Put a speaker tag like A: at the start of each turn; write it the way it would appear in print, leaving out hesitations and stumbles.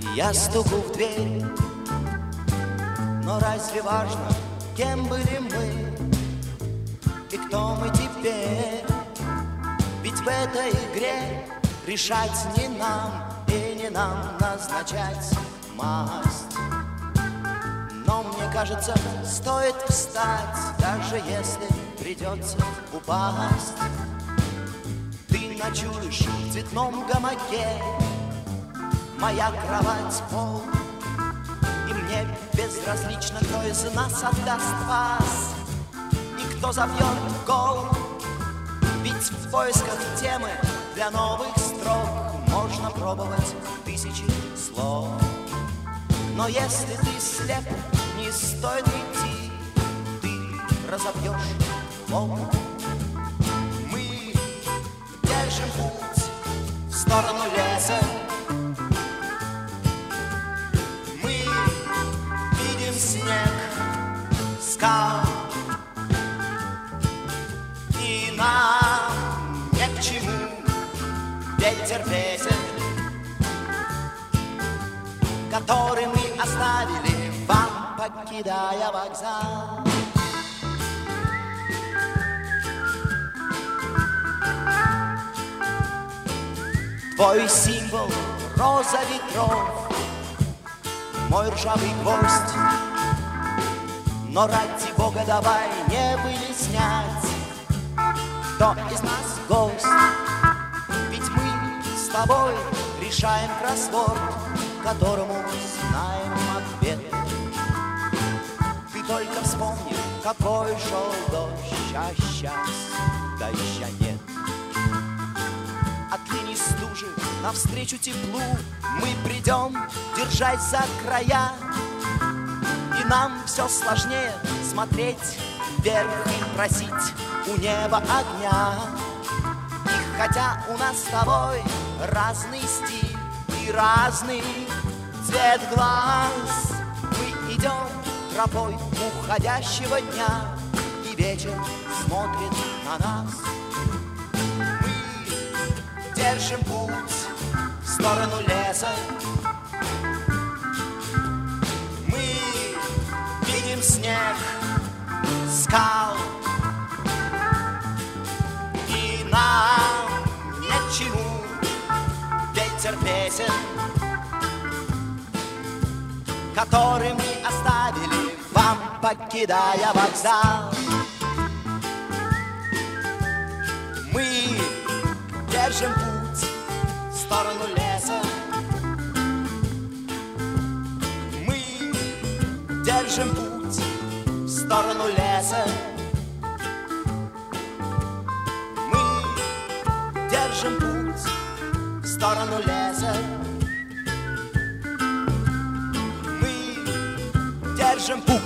A: Я стуку в дверь, но разве важно, кем были мы и кто мы теперь? Ведь в этой игре решать не нам и не нам назначать масть. Но мне кажется, стоит встать, даже если придется упасть. Ты ночуешь в цветном гамаке, моя кровать пол, и мне безразлично, кто из нас отдаст вас и кто забьет гол. Ведь в поисках темы для новых строк можно пробовать тысячи слов. Но если ты слеп, не стоит идти, ты разобьешь лоб. Мы держим путь в сторону леса, мы видим снег, скал, и нам ни к чему ветер песен, который мы оставили вам, покидая вокзал. Твой символ — роза ветров, мой ржавый гвоздь. Но ради Бога давай не выяснять, кто из нас гость. Ведь мы с тобой решаем кроссворд, которому знаем ответ. Ты только вспомни, какой шел дождь, а сейчас дождя нет. От линий стужи навстречу теплу мы придем, держась за края. И нам все сложнее смотреть вверх и просить у неба огня. И хотя у нас с тобой разный стиль и разный цвет глаз, мы идем тропой уходящего дня, и вечер смотрит на нас. Мы держим путь в сторону леса, мы видим снег, скал, и нам ни к чему ветер песен, который мы оставили вам, покидая вокзал. Мы держим путь в сторону леса, мы держим путь в сторону леса, мы держим путь в сторону леса. Держим путь.